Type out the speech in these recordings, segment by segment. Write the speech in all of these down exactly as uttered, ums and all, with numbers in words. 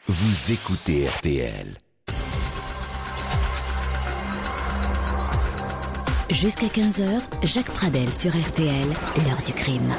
Vous écoutez R T L. Jusqu'à quinze heures, Jacques Pradel sur R T L, l'heure du crime.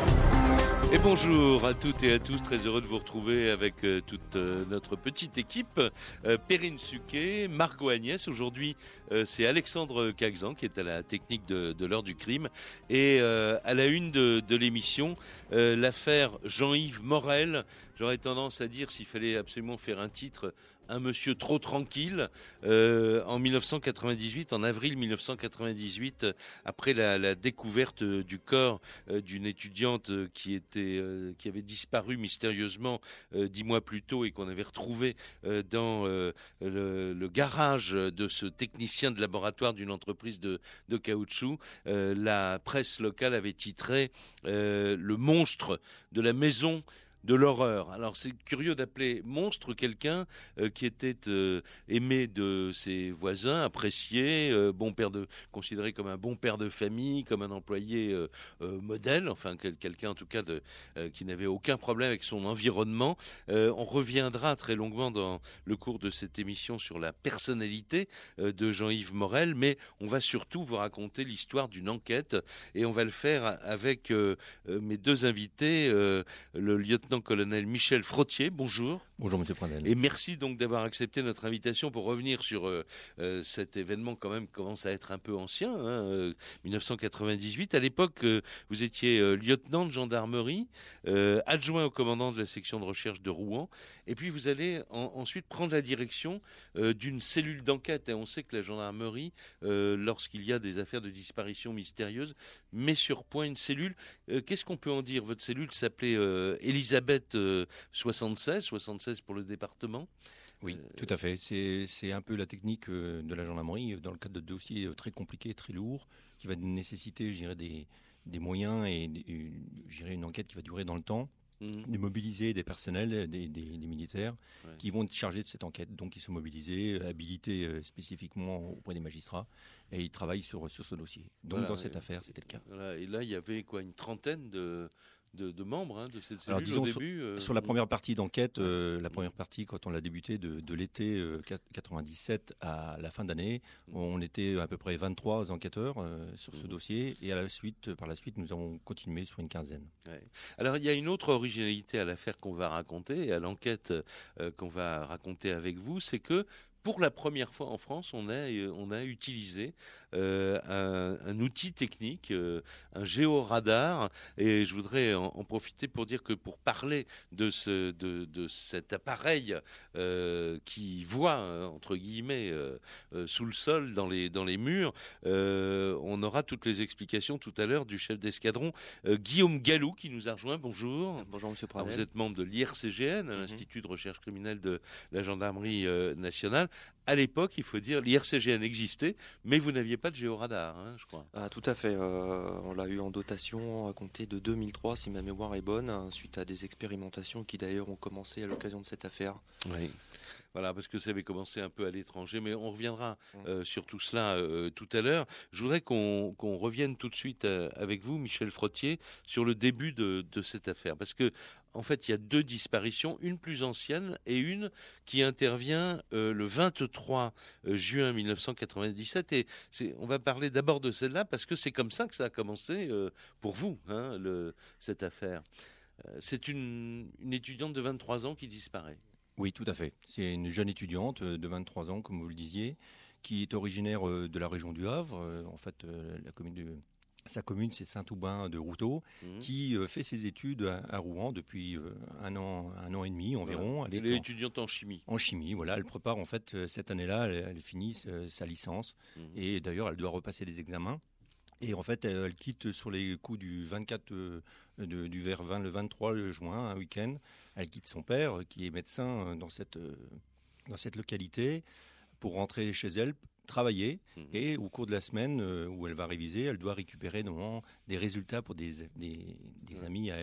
Et bonjour à toutes et à tous, très heureux de vous retrouver avec euh, toute euh, notre petite équipe. Euh, Perrine Suquet, Margot Agnès, aujourd'hui euh, c'est Alexandre Caxan qui est à la technique de, de l'heure du crime. Et euh, à la une de, de l'émission, euh, l'affaire Jean-Yves Morel. J'aurais tendance à dire, s'il fallait absolument faire un titre, un monsieur trop tranquille. Euh, en dix-neuf cent quatre-vingt-dix-huit, en avril mille neuf cent quatre-vingt-dix-huit, après la, la découverte du corps euh, d'une étudiante qui était, euh, qui avait disparu mystérieusement euh, dix mois plus tôt et qu'on avait retrouvé euh, dans euh, le, le garage de ce technicien de laboratoire d'une entreprise de, de caoutchouc, euh, la presse locale avait titré euh, « Le monstre de la maison » de l'horreur. Alors c'est curieux d'appeler monstre quelqu'un euh, qui était euh, aimé de ses voisins, apprécié, euh, bon père de, considéré comme un bon père de famille, comme un employé euh, euh, modèle, enfin quel, quelqu'un en tout cas de, euh, qui n'avait aucun problème avec son environnement. Euh, on reviendra très longuement dans le cours de cette émission sur la personnalité euh, de Jean-Yves Morel, mais on va surtout vous raconter l'histoire d'une enquête et on va le faire avec euh, euh, mes deux invités, euh, le lieutenant-colonel Michel Frottier, bonjour. Bonjour Monsieur Pradel. Et merci donc d'avoir accepté notre invitation pour revenir sur euh, euh, cet événement quand même qui commence à être un peu ancien, hein, euh, dix-neuf cent quatre-vingt-dix-huit. À l'époque, euh, vous étiez euh, lieutenant de gendarmerie, euh, adjoint au commandant de la section de recherche de Rouen, et puis vous allez en, ensuite prendre la direction euh, d'une cellule d'enquête. Et on sait que la gendarmerie, euh, lorsqu'il y a des affaires de disparition mystérieuse, met sur point une cellule. Euh, qu'est-ce qu'on peut en dire? Votre cellule s'appelait euh, Elisabeth euh, soixante-seize, soixante-seize pour le département. Oui, euh... tout à fait. C'est, c'est un peu la technique de la gendarmerie dans le cadre de dossiers très compliqués, très lourds, qui va nécessiter, je dirais, des, des moyens et, et je dirais, une enquête qui va durer dans le temps. Mmh. De mobiliser des personnels, des, des, des militaires ouais. qui vont être chargés de cette enquête. Donc ils sont mobilisés, habilités euh, spécifiquement auprès des magistrats et ils travaillent sur, sur ce dossier. Donc voilà, dans cette et, affaire, c'était le cas. Voilà. Et là, il y avait quoi, une trentaine de... De, de membres hein, de cette cellule. Alors, disons, au début. Sur, euh... sur la première partie d'enquête, euh, la première partie, quand on l'a débuté de, de l'été euh, quatre-vingt-dix-sept à la fin d'année, on était à peu près vingt-trois enquêteurs euh, sur ce mmh. dossier. Et à la suite, par la suite, nous avons continué sur une quinzaine. Ouais. Alors, il y a une autre originalité à l'affaire qu'on va raconter, et à l'enquête euh, qu'on va raconter avec vous, c'est que pour la première fois en France, on a, on a utilisé euh, un, un outil technique, euh, un géoradar, et je voudrais en, en profiter pour dire que pour parler de, ce, de, de cet appareil euh, qui voit, entre guillemets, euh, euh, sous le sol, dans les, dans les murs, euh, on aura toutes les explications tout à l'heure du chef d'escadron, euh, Guillaume Gallou, qui nous a rejoint. Bonjour. Bonjour Monsieur Pradel. Alors, vous êtes membre de l'I R C G N, mm-hmm. l'Institut de recherche criminelle de la gendarmerie euh, nationale. À l'époque, il faut dire, l'I R C G N existait, mais vous n'aviez pas de géoradar, hein, je crois. Ah, tout à fait. Euh, on l'a eu en dotation à compter de deux mille trois, si ma mémoire est bonne, hein, suite à des expérimentations qui d'ailleurs ont commencé à l'occasion de cette affaire. Oui. Voilà, parce que ça avait commencé un peu à l'étranger, mais on reviendra euh, sur tout cela euh, tout à l'heure. Je voudrais qu'on, qu'on revienne tout de suite euh, avec vous, Michel Frottier, sur le début de, de cette affaire. Parce que, en fait, il y a deux disparitions, une plus ancienne et une qui intervient euh, le vingt-trois juin mille neuf cent quatre-vingt-dix-sept. Et c'est, on va parler d'abord de celle-là, parce que c'est comme ça que ça a commencé euh, pour vous, hein, le, cette affaire. Euh, c'est une, une étudiante de vingt-trois ans qui disparaît. Oui, tout à fait. C'est une jeune étudiante de vingt-trois ans, comme vous le disiez, qui est originaire de la région du Havre. En fait, la commune de, sa commune, c'est Saint-Oubin de Routot, mmh. qui fait ses études à, à Rouen depuis un an, un an et demi environ. Voilà. Elle, elle est en, étudiante en chimie. En chimie, voilà. Elle prépare en fait cette année-là, elle, elle finit sa licence mmh. et d'ailleurs, elle doit repasser des examens. Et en fait, elle, elle quitte sur les coups du vingt-quatre, euh, de, du vers vingt, le vingt-trois juin, un week-end. Elle quitte son père, qui est médecin dans cette, euh, dans cette localité, pour rentrer chez elle, travailler. Mmh. Et au cours de la semaine euh, où elle va réviser, elle doit récupérer normalement des résultats pour des, des, des ouais. amis à elle.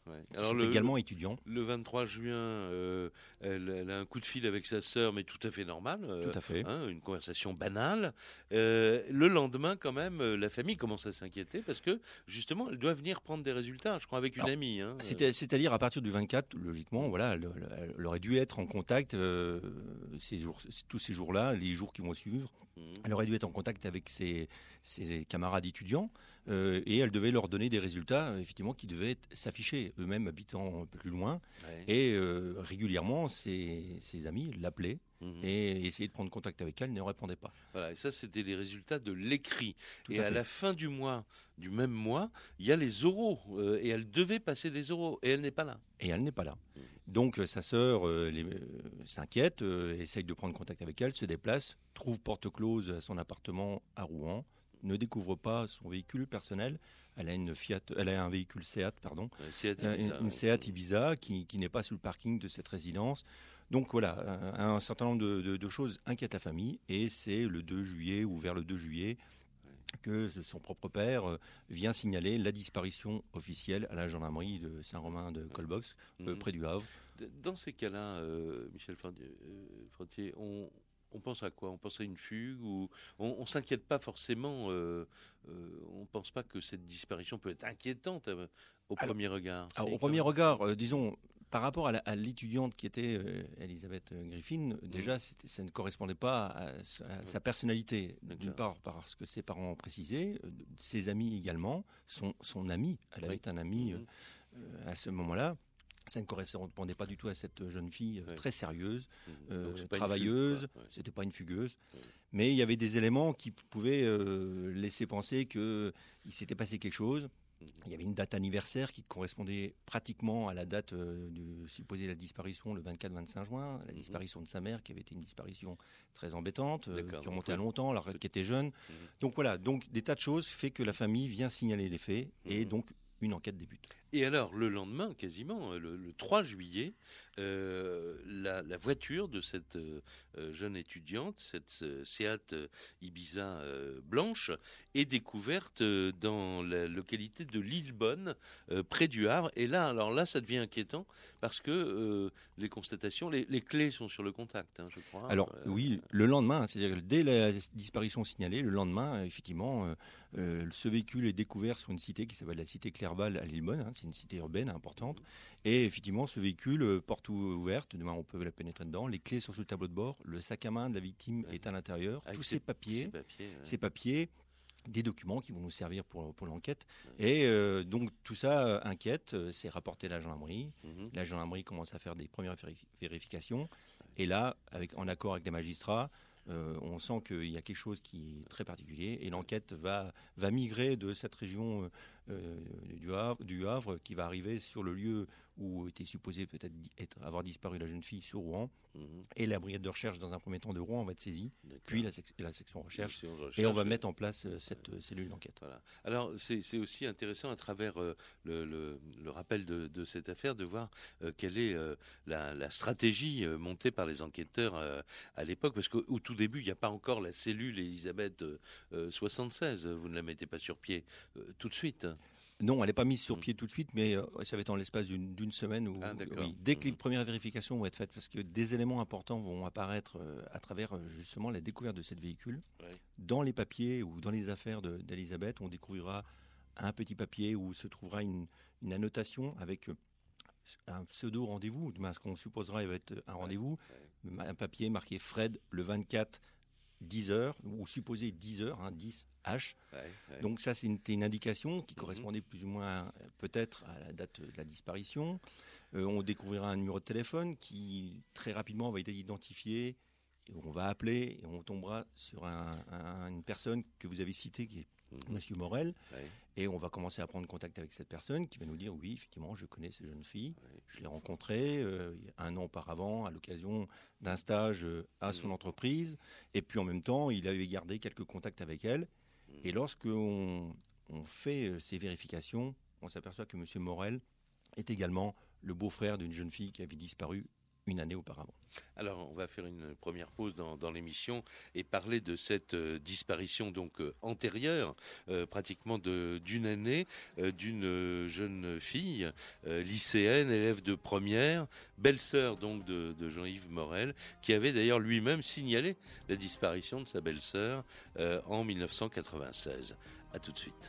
Ouais. qui Alors sont le, également étudiants. Le vingt-trois juin, euh, elle, elle a un coup de fil avec sa sœur, mais tout à fait normal. euh, Tout à fait. hein, une conversation banale. Euh, le lendemain, quand même, euh, la famille commence à s'inquiéter parce que justement, elle doit venir prendre des résultats. Je crois avec une Alors, amie. Hein. C'est- C'est-à-dire à partir du vingt-quatre, logiquement, voilà, elle, elle- elle aurait dû être en contact euh, ces jours, tous ces jours-là, les jours qui vont suivre. Mhm. Elle aurait dû être en contact avec ses, ses camarades étudiants euh, et elle devait leur donner des résultats, effectivement, qui devaient être- s'afficher, eux-mêmes habitant un peu plus loin. Ouais. Et euh, régulièrement, ses, ses amis l'appelaient Mhm. et essayaient de prendre contact avec elle, ne répondait pas. Voilà, et ça, c'était les résultats de l'écrit. Tout Et à à, fait. la fin du mois, du même mois, il y a les oraux. euh, et elle devait passer des oraux. Et elle n'est pas là. Et elle n'est pas là. Donc euh, sa sœur euh, les- euh, s'inquiète, euh, essaye de prendre contact avec elle, se déplace, trouve porte close à son appartement à Rouen, ne découvre pas son véhicule personnel. Elle a une Fiat, elle a un véhicule Seat, pardon, Ouais, c'est Euh, Ibiza, une, une ouais. Seat Ibiza qui, qui n'est pas sous le parking de cette résidence. Donc voilà, un, un certain nombre de, de- de choses inquiètent la famille et c'est le deux juillet ou vers le deux juillet que son propre père euh, vient signaler la disparition officielle à la gendarmerie de Saint-Romain de Colbox, euh, Mhm. près du Havre. D- Dans ces cas-là, euh, Michel Frontier, euh, Frontier, on, on pense à quoi? On pense à une fugue ou on, on s'inquiète pas forcément. Euh, euh, on pense pas que cette disparition peut être inquiétante euh, au Alors- premier regard. Alors, C'est au premier quand même- regard, euh, disons, par rapport à la- à l'étudiante qui était euh, Elisabeth Griffin, Mhm. déjà, c'était- ça ne correspondait pas à, sa- à sa personnalité. D'une D'accord. part, parce que ses parents ont précisé, euh, ses amis également, son, son ami, elle Oui. avait un ami Mhm. euh, à ce moment-là. Ça ne correspondait pas du tout à cette jeune fille euh, Oui. très sérieuse, Mhm. euh, Donc, c'est pas une travailleuse. fugue, quoi. Ouais. C'était pas une fugueuse, Oui. mais il y avait des éléments qui pouvaient euh, laisser penser qu'il s'était passé quelque chose. Mhm. Il y avait une date anniversaire qui correspondait pratiquement à la date euh, de supposée la disparition, le vingt-quatre vingt-cinq juin, la Mhm. disparition de sa mère, qui avait été une disparition très embêtante, euh, D'accord, qui donc, remontait à oui. longtemps, alors Peut- qu'elle était jeune. Mhm. Donc voilà, donc des tas de choses fait que la famille vient signaler les faits et Mhm. donc une enquête débute. Et alors, le lendemain, quasiment, le, le trois juillet, euh, la, la voiture de cette euh, euh, jeune étudiante, cette euh, Seat euh, Ibiza euh, blanche, est découverte euh, dans la localité de Lillebonne, euh, près du Havre. Et là, alors là, ça devient inquiétant parce que euh, les constatations, les, les clés sont sur le contact, hein, je crois. Alors Euh, oui, le lendemain, c'est-à-dire que dès la disparition signalée, le lendemain, euh, effectivement, euh, euh, ce véhicule est découvert sur une cité qui s'appelle la cité Clerval à Lillebonne, hein, c'est une cité urbaine importante, et effectivement, ce véhicule, euh, porte ouverte, demain on peut la pénétrer dedans, les clés sont sur le tableau de bord, le sac à main de la victime Ouais. est à l'intérieur, avec tous ces- ces papiers, ces papiers, ouais. ces papiers, des documents qui vont nous servir pour, pour l'enquête, et euh, donc tout ça euh, inquiète, euh, c'est rapporté à la gendarmerie. Mhm. La gendarmerie commence à faire des premières véri- vérifications. Et là, avec, en accord avec les magistrats, euh, on sent qu'il y a quelque chose qui est très particulier. Et l'enquête va, va migrer de cette région euh, du, Havre, du Havre, qui va arriver sur le lieu où était supposé peut-être di- être, avoir disparu la jeune fille, sur Rouen. Mhm. Et la brigade de recherche, dans un premier temps de Rouen, va être saisie. D'accord. Puis la, sec- la section recherche. Section de Et on recherche, va euh, mettre en place euh, cette euh, cellule d'enquête. Voilà. Alors, c'est c'est aussi intéressant à travers euh, le, le- le rappel de, de cette affaire de voir euh, quelle est euh, la, la stratégie euh, montée par les enquêteurs euh, à l'époque, parce qu'au au tout début, il n'y a pas encore la cellule Elisabeth euh, euh, soixante-seize. Vous ne la mettez pas sur pied euh, tout de suite. Non, elle n'est pas mise sur Mm. pied tout de suite, mais euh, ça va être en l'espace d'une d'une semaine. Où, Ah, d'accord. oui, dès que les Mhm. premières vérifications vont être faites, parce que des éléments importants vont apparaître euh, à travers euh, justement la découverte de cette véhicule. Ouais. Dans les papiers ou dans les affaires de- d'Elisabeth, on découvrira un petit papier où se trouvera une, une annotation avec euh, un pseudo rendez-vous, du moins, ce qu'on supposera va être un rendez-vous, un papier marqué Fred le vingt-quatre, dix heures, ou supposé dix heures, hein, dix H. Ouais, ouais. Donc ça, c'est une, une indication qui Mhm. correspondait plus ou moins euh, peut-être à la date de la disparition. Euh, on découvrira un numéro de téléphone qui très rapidement va être identifié. Et on va appeler et on tombera sur un- un- une personne que vous avez citée qui est Mhm. Monsieur Morel. Ouais. Et on va commencer à prendre contact avec cette personne qui va nous dire oui, effectivement, je connais ces jeunes filles. Ouais. Je l'ai rencontrée euh, il y a un an auparavant à l'occasion d'un stage euh, à son Mhm. entreprise. Et puis en même temps, il avait gardé quelques contacts avec elle. Mhm. Et lorsque on, on fait euh, ces vérifications, on s'aperçoit que M. Morel est également le beau-frère d'une jeune fille qui avait disparu une année auparavant. Alors, on va faire une première pause dans, dans l'émission et parler de cette euh, disparition donc euh, antérieure, euh, pratiquement de, d'une année, euh, d'une euh, jeune fille euh, lycéenne, élève de première, belle-sœur donc de, de Jean-Yves Morel, qui avait d'ailleurs lui-même signalé la disparition de sa belle-sœur euh, en dix-neuf cent quatre-vingt-seize. À tout de suite.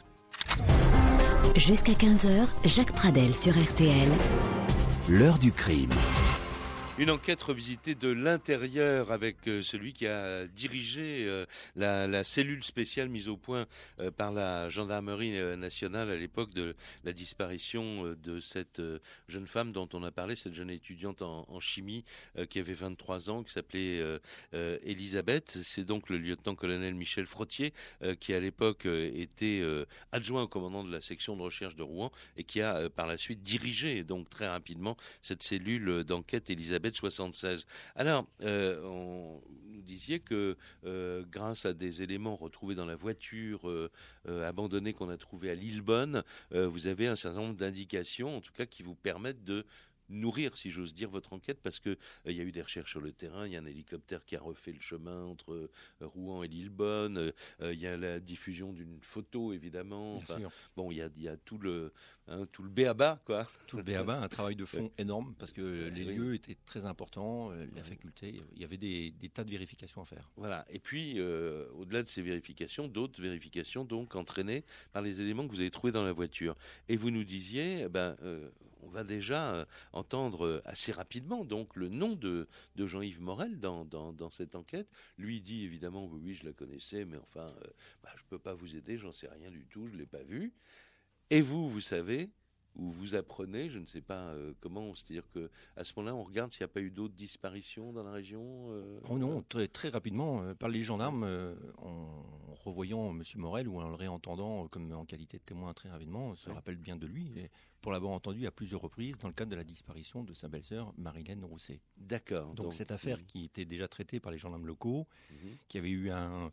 Jusqu'à quinze heures, Jacques Pradel sur R T L. L'heure du crime. Une enquête revisitée de l'intérieur avec euh, celui qui a dirigé euh, la, la cellule spéciale mise au point euh, par la gendarmerie euh, nationale à l'époque de la disparition euh, de cette euh, jeune femme dont on a parlé, cette jeune étudiante en, en chimie euh, qui avait vingt-trois ans, qui s'appelait euh, euh, Elisabeth. C'est donc le lieutenant-colonel Michel Frottier euh, qui à l'époque euh, était euh, adjoint au commandant de la section de recherche de Rouen et qui a euh, par la suite dirigé donc très rapidement cette cellule d'enquête Elisabeth soixante-seize. Alors, euh, on nous disiez que euh, grâce à des éléments retrouvés dans la voiture euh, euh, abandonnée qu'on a trouvée à Lillebonne, euh, vous avez un certain nombre d'indications, en tout cas, qui vous permettent de nourrir, si j'ose dire, votre enquête, parce que il euh, y a eu des recherches sur le terrain, il y a un hélicoptère qui a refait le chemin entre euh, Rouen et Lillebonne, il euh, y a la diffusion d'une photo, évidemment. Enfin, bon, il y a, y a tout le hein, tout le b a ba, quoi. Tout le b a ba, un travail de fond énorme, parce que les oui. lieux étaient très importants, la faculté, il y avait des, des tas de vérifications à faire. Voilà, et puis, euh, au-delà de ces vérifications, d'autres vérifications, donc, entraînées par les éléments que vous avez trouvés dans la voiture. Et vous nous disiez, ben... Euh, on va déjà euh, entendre euh, assez rapidement donc le nom de, de Jean-Yves Morel dans, dans, dans cette enquête. Lui dit évidemment oui, oui je la connaissais, mais enfin euh, bah, je peux pas vous aider, j'en sais rien du tout, je l'ai pas vu. Et vous, vous savez, ou vous apprenez, je ne sais pas euh, comment, c'est-à-dire que à ce moment-là, on regarde s'il n'y a pas eu d'autres disparitions dans la région. Euh, oh non, très, très rapidement, euh, par les gendarmes, euh, en revoyant M. Morel ou en le réentendant comme en qualité de témoin très rapidement, on se ouais. rappelle bien de lui. Et pour l'avoir entendu à plusieurs reprises dans le cadre de la disparition de sa belle-sœur Marilène Rousset. D'accord. Donc, donc cette affaire mmh. qui était déjà traitée par les gendarmes locaux, mmh. qui avait eu un,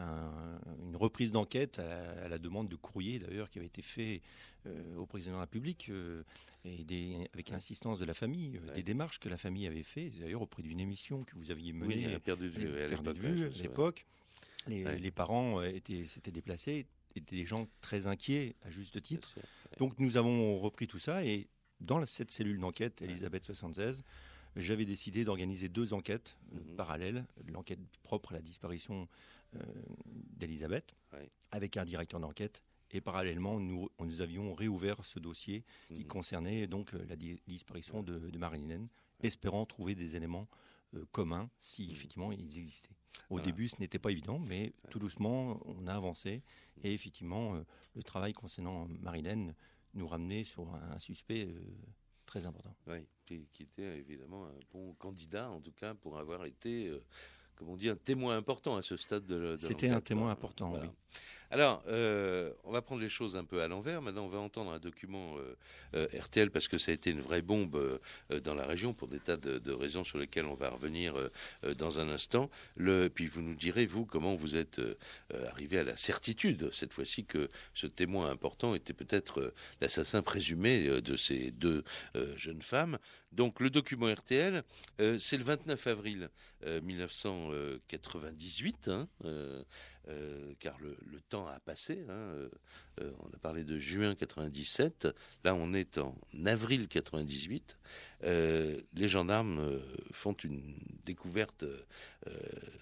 un, une reprise d'enquête à la, à la demande de courrier d'ailleurs qui avait été fait euh, au président de la République euh, et des, avec l'insistance de la famille, euh, ouais. des démarches que la famille avait fait d'ailleurs auprès d'une émission que vous aviez menée oui, perdu de vue à l'époque. De vue, à l'époque. Les, ouais. les parents étaient, s'étaient déplacés, étaient des gens très inquiets à juste titre. Donc nous avons repris tout ça et dans cette cellule d'enquête, Elisabeth soixante-seize, j'avais décidé d'organiser deux enquêtes mm-hmm. parallèles. L'enquête propre à la disparition euh, d'Elisabeth, ouais. avec un directeur d'enquête. Et parallèlement, nous, nous avions réouvert ce dossier qui mm-hmm. concernait donc la di- disparition de, de Marilène, espérant trouver des éléments euh, communs si mm-hmm. effectivement ils existaient. Au voilà. début, ce n'était pas évident, mais ouais. tout doucement, on a avancé. Et effectivement, euh, le travail concernant Marilène nous ramenait sur un, un suspect euh, très important. Oui, qui, qui était évidemment un bon candidat, en tout cas, pour avoir été, euh, comme on dit, un témoin important à ce stade de, de C'était l'enquête. Un témoin important, voilà. oui. Alors, euh, on va prendre les choses un peu à l'envers. Maintenant, on va entendre un document euh, euh, R T L parce que ça a été une vraie bombe euh, dans la région pour des tas de, de raisons sur lesquelles on va revenir euh, dans un instant. Le, puis vous nous direz, vous, comment vous êtes euh, arrivé à la certitude, cette fois-ci, que ce témoin important était peut-être euh, l'assassin présumé euh, de ces deux euh, jeunes femmes. Donc, le document R T L, euh, c'est le vingt-neuf avril euh, dix-neuf cent quatre-vingt-dix-huit, hein, euh, Euh, car le, le temps a passé. Hein, euh, euh, on a parlé de juin quatre-vingt-dix-sept. Là, on est en avril quatre-vingt-dix-huit. Euh, les gendarmes euh, font une découverte euh,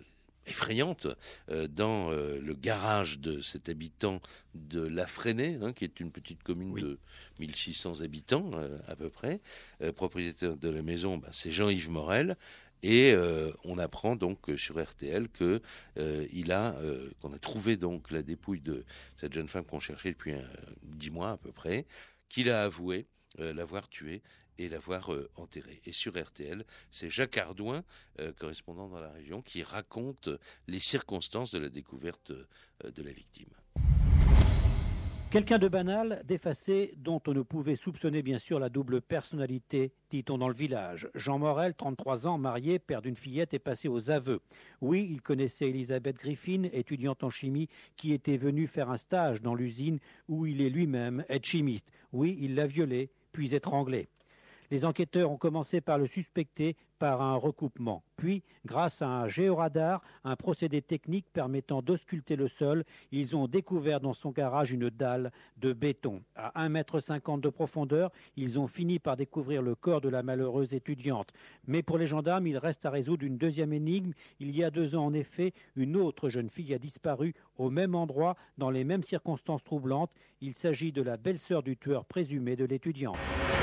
effrayante euh, dans euh, le garage de cet habitant de La Fresnay, hein, qui est une petite commune oui. de mille six cents habitants euh, à peu près. Euh, propriétaire de la maison, bah, c'est Jean-Yves Morel. Et euh, on apprend donc sur R T L que euh, il a, euh, qu'on a trouvé donc la dépouille de cette jeune femme qu'on cherchait depuis euh, dix mois à peu près, qu'il a avoué euh, l'avoir tuée et l'avoir euh, enterrée. Et sur R T L, c'est Jacques Ardouin, euh, correspondant dans la région, qui raconte les circonstances de la découverte euh, de la victime. Quelqu'un de banal, d'effacé, dont on ne pouvait soupçonner bien sûr la double personnalité, dit-on dans le village. Jean Morel, trente-trois ans, marié, père d'une fillette, est passé aux aveux. Oui, il connaissait Elisabeth Griffin, étudiante en chimie, qui était venue faire un stage dans l'usine où il est lui-même aide chimiste. Oui, il l'a violée, puis étranglée. Les enquêteurs ont commencé par le suspecter par un recoupement. Puis, grâce à un géoradar, un procédé technique permettant d'ausculter le sol, ils ont découvert dans son garage une dalle de béton. À un mètre cinquante de profondeur, ils ont fini par découvrir le corps de la malheureuse étudiante. Mais pour les gendarmes, il reste à résoudre une deuxième énigme. Il y a deux ans, en effet, une autre jeune fille a disparu au même endroit, dans les mêmes circonstances troublantes. Il s'agit de la belle-sœur du tueur présumé de l'étudiante.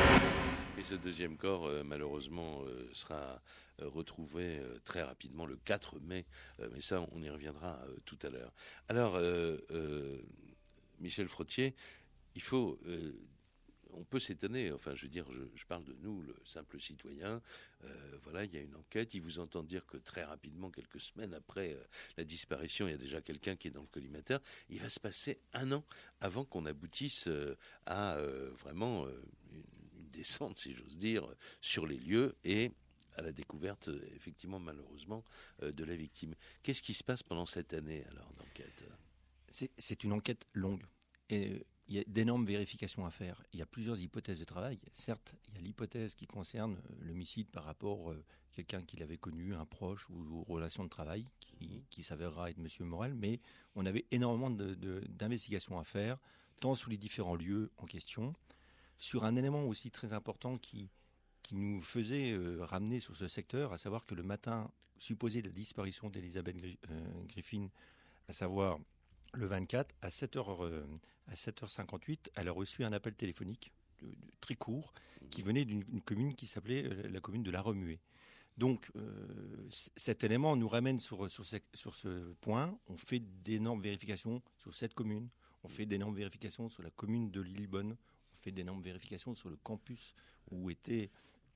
Et ce deuxième corps, euh, malheureusement, euh, sera euh, retrouvé euh, très rapidement le quatre mai. Euh, mais ça, on y reviendra euh, tout à l'heure. Alors, euh, euh, Michel Frottier, il faut... Euh, on peut s'étonner, enfin je veux dire, je, je parle de nous, le simple citoyen, euh, voilà, il y a une enquête, il vous entend dire que très rapidement, quelques semaines après euh, la disparition, il y a déjà quelqu'un qui est dans le collimateur, il va se passer un an avant qu'on aboutisse euh, à euh, vraiment euh, une, une descente, si j'ose dire, sur les lieux et à la découverte, effectivement, malheureusement, euh, de la victime. Qu'est-ce qui se passe pendant cette année, alors, d'enquête ? C'est, c'est une enquête longue. Et il y a d'énormes vérifications à faire. Il y a plusieurs hypothèses de travail. Certes, il y a l'hypothèse qui concerne l'homicide par rapport à quelqu'un qu'il avait connu, un proche ou aux relations de travail, qui, qui s'avérera être M. Morel, mais on avait énormément de, de, d'investigations à faire, tant sur les différents lieux en question, sur un élément aussi très important qui, qui nous faisait euh, ramener sur ce secteur, à savoir que le matin supposé de la disparition d'Elisabeth Gri- euh, Griffin, à savoir le vingt-quatre, à sept heures, euh, à sept heures cinquante-huit, elle a reçu un appel téléphonique de, de, très court qui venait d'une une commune qui s'appelait euh, la commune de La Remuée. Donc, euh, c- cet élément nous ramène sur, sur, ce, sur ce point. On fait d'énormes vérifications sur cette commune. On fait d'énormes vérifications sur la commune de Lillebonne. On fait d'énormes vérifications sur le campus où était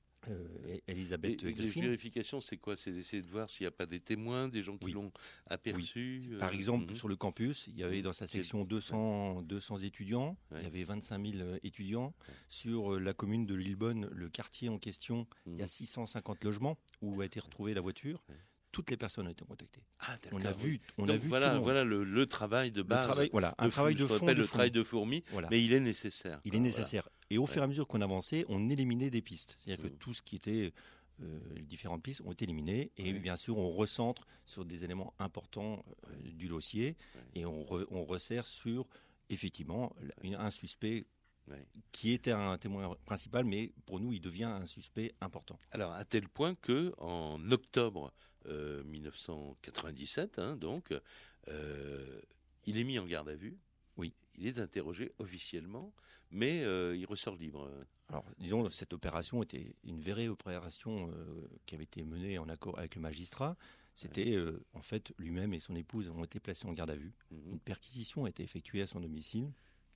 Euh, Elisabeth et, Griffin. Les vérifications, c'est quoi ? C'est d'essayer de voir s'il n'y a pas des témoins, des gens qui oui. l'ont aperçu. Oui. Euh, Par exemple, mmh. sur le campus, il y avait dans sa section deux cents, deux cents étudiants, ouais. Il y avait vingt-cinq mille étudiants. Ouais. Sur euh, la commune de Lillebonne, le quartier en question, mmh. il y a six cent cinquante logements où a été retrouvée la voiture. Ouais. Toutes les personnes ont été contactées. Ah, on a vu, on Donc a vu voilà, tout le voilà le, le travail de base. Le travail, voilà, un de travail fou, de fond. fond. De le fond. travail de fourmi, voilà. Mais il est nécessaire. Il est nécessaire. Voilà. Et au fur et à mesure qu'on avançait, on éliminait des pistes. C'est-à-dire mmh. que tout ce qui était euh, les différentes pistes ont été éliminées. Et oui. bien sûr, on recentre sur des éléments importants euh, oui. du dossier. Oui. Et on, re, on resserre sur, effectivement, oui. un suspect oui. qui était un témoin principal, mais pour nous, il devient un suspect important. Alors, à tel point que en octobre euh, dix-neuf cent quatre-vingt-dix-sept, hein, donc, euh, il est mis en garde à vue. Oui. Il est interrogé officiellement, mais euh, il ressort libre. Alors, disons, cette opération était une vraie opération euh, qui avait été menée en accord avec le magistrat. C'était, euh, en fait, lui-même et son épouse ont été placés en garde à vue. Mm-hmm. Une perquisition a été effectuée à son domicile.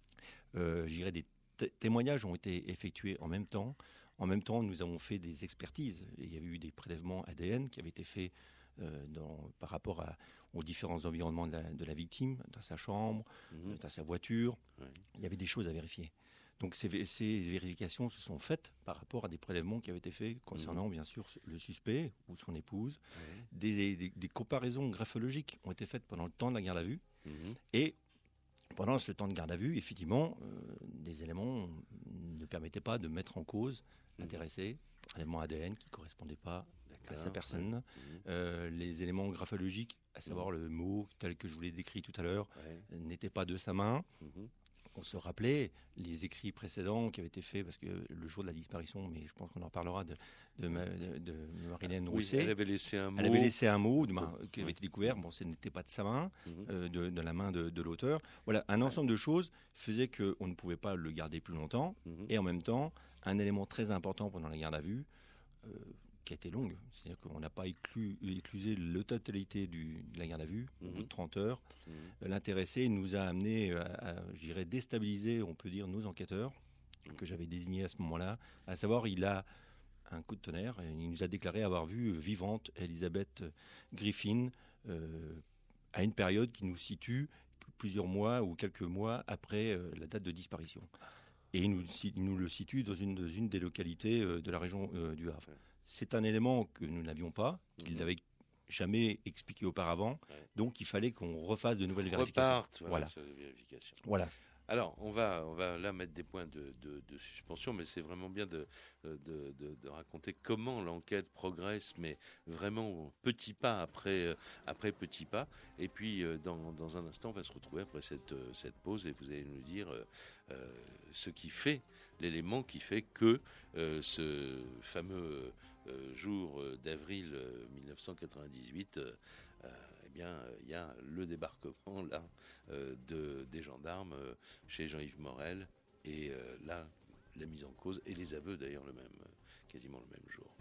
Euh, je dirais des t- témoignages ont été effectués en même temps. En même temps, nous avons fait des expertises. Il y avait eu des prélèvements A D N qui avaient été faits euh, dans, par rapport à, aux différents environnements de la, de la victime, dans sa chambre, mm-hmm. dans sa voiture. Ouais. Il y avait des choses à vérifier. Donc ces, ces vérifications se sont faites par rapport à des prélèvements qui avaient été faits concernant, mmh. bien sûr, le suspect ou son épouse. Mmh. Des, des, des comparaisons graphologiques ont été faites pendant le temps de la garde à vue. Mmh. Et pendant ce temps de garde à vue, effectivement, euh, des éléments ne permettaient pas de mettre en cause l'intéressé. Mmh. Éléments A D N qui ne correspondaient pas D'accord. à sa personne. Mmh. Euh, les éléments graphologiques, à savoir mmh. le mot tel que je vous l'ai décrit tout à l'heure, ouais. n'étaient pas de sa main. Mmh. On se rappelait les écrits précédents qui avaient été faits, parce que le jour de la disparition, mais je pense qu'on en reparlera, de, de, de, de Marilène Rousset. Oui, elle avait laissé un mot. Elle avait laissé un mot de, de, qui avait été découvert. Bon, ce n'était pas de sa main, mm-hmm. euh, de, de la main de, de l'auteur. Voilà, un ensemble de choses faisait qu'on ne pouvait pas le garder plus longtemps. Mm-hmm. Et en même temps, un élément très important pendant la garde à vue, euh, qui a été longue, c'est-à-dire qu'on n'a pas éclu, éclusé la totalité du, de la garde à vue, mmh. au bout de trente heures. Mmh. L'intéressé nous a amené à, à je dirais, déstabiliser, on peut dire, nos enquêteurs, mmh. que j'avais désignés à ce moment-là, à savoir, il a un coup de tonnerre, et il nous a déclaré avoir vu vivante Elisabeth Griffin euh, à une période qui nous situe plusieurs mois ou quelques mois après euh, la date de disparition. Et il nous, il nous le situe dans une, dans une des localités euh, de la région euh, du Havre. C'est un élément que nous n'avions pas, qu'il n'avait jamais expliqué auparavant. Ouais. Donc, il fait qu'on refasse de nouvelles vérifications. Reparte, voilà. Voilà. Sur les vérifications. Voilà. Alors, on va, on va là mettre des points de, de, de suspension, mais c'est vraiment bien de, de, de, de raconter comment l'enquête progresse, mais vraiment petit pas après, après petit pas. Et puis, dans, dans un instant, on va se retrouver après cette, cette pause et vous allez nous dire euh, ce qui fait, l'élément qui fait que euh, ce fameux euh, jour d'avril mille neuf cent quatre-vingt-dix-huit, euh, eh bien, il y a le débarquement là euh, de, des gendarmes euh, chez Jean-Yves Morel et euh, là la mise en cause et les aveux d'ailleurs le même, quasiment le même jour.